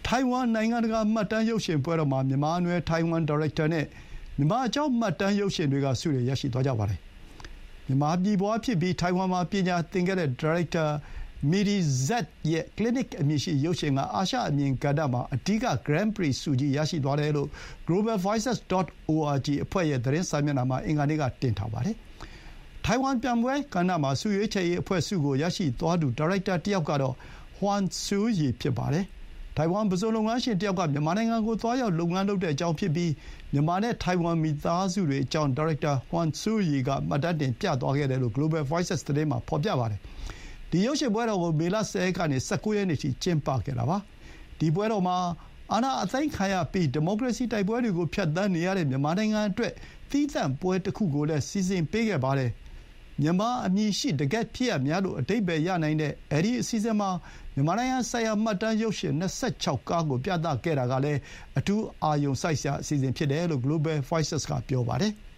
ထိုင်ဝမ်နိုင်ငံတကာမှတ်တမ်းရုပ်ရှင်ပွဲတော်မှာမြန်မာနွယ်ထိုင်ဝမ်ဒါရိုက်တာနဲ့မြန်မာအကြောင်းမှတ်တမ်းရုပ်ရှင်တွေကဆုတွေရရှိသွားကြပါတယ်။မြန်မာပြည်ပွားဖြစ်ပြီးထိုင်ဝမ်မှာပညာသင်ခဲ့တဲ့ဒါရိုက်တာမီဒီဇက်ရဲ့ Clinic အမည်ရှိရုပ်ရှင်ကအာရှအမြင်ကဏ္ဍမှာအဓိက Grand Prix ဆုကြီးရရှိသွားတယ်လို့ globalvoices.org အဖွဲ့ရဲ့သတင်းစာမျက်နှာမှာအင်္ဂါနေ့ကတင်ထားပါတယ်။ထိုင်ဝမ်ပြန်ပွဲကဏ္ဍမှာဆုရွေးချယ်ရေးအဖွဲ့ဆုကိုရရှိသွားသူဒါရိုက်တာတစ်ယောက်ကတော့ Huang Hsuyi ဖြစ်ပါတယ်။ထိုင်ဝမ်ပစွန်လုပ်ငန်းရှင်တစ်ယောက်ကမြန်မာနိုင်ငံကိုသွားရောက်လုပ်ငန်းလုပ်တဲ့အကြောင်းဖြစ်ပြီးမြန်မာနဲ့ထိုင်ဝမ်မိသားစုတွေအကြောင်းဒါရိုက်တာ Huang Hsuyi ကမှတ်တမ်းတင်ပြသွားခဲ့တယ်လို့ Global Voices သတင်းမှာဖော်ပြပါတယ်။ဒီရုပ်ရှင်ပွဲတော်ကိုမေလ 10 ရက်ကနေ 19 ရက်နေ့ထိကျင်းပခဲ့တာပါ။ဒီပွဲတော်မှာအာဏာအသိမ်းခံရပြီးဒီမိုကရေစီတိုက်ပွဲတွေကိုဖျက်ဆီးနေရတဲ့မြန်မာနိုင်ငံအတွက်သီးသန့်ပွဲတစ်ခုကိုလည်းစီစဉ်ပေးခဲ့ပါတယ်။မြန်မာအမည်ရှိတကယ့်ဖြစ်ရပ်များလို့အဓိပ္ပာယ်ရနိုင်တဲ့အဲဒီအစီအစဉ်မှာမြန်မာနိုင်ငံဆိုင်ရာမှတ်တမ်းရုပ်ရှင်26ကားကိုပြသခဲ့တာကလည်းအထူးအာရုံစိုက်စရာအစီအစဉ်ဖြစ်တယ်လို့ Global Voices ကပြောပါတယ်။